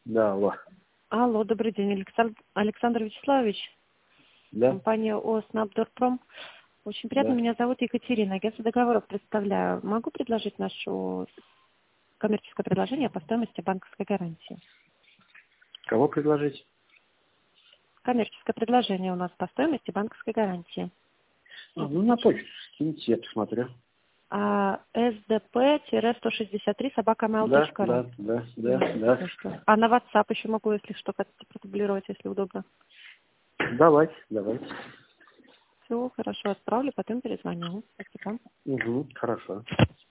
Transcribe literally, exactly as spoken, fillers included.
Да, алло. Алло, добрый день, Александр, Александр Вячеславович, Да, компания ООО «Снабдорпром». Очень приятно, да. меня зовут Екатерина, агентство договоров представляю. Могу предложить наше коммерческое предложение по стоимости банковской гарантии? Кого предложить? Коммерческое предложение у нас по стоимости банковской гарантии. А, ну, на почту скиньте, я посмотрю. А, эс дэ пэ сто шестьдесят три собака мэйл Да, точка ру. да, да, да, Да, да. хорошо. А на WhatsApp еще могу, если что, хотите продублировать, если удобно. Давайте, давайте. Все, хорошо, отправлю, потом перезвоню. Спасибо. Угу, хорошо.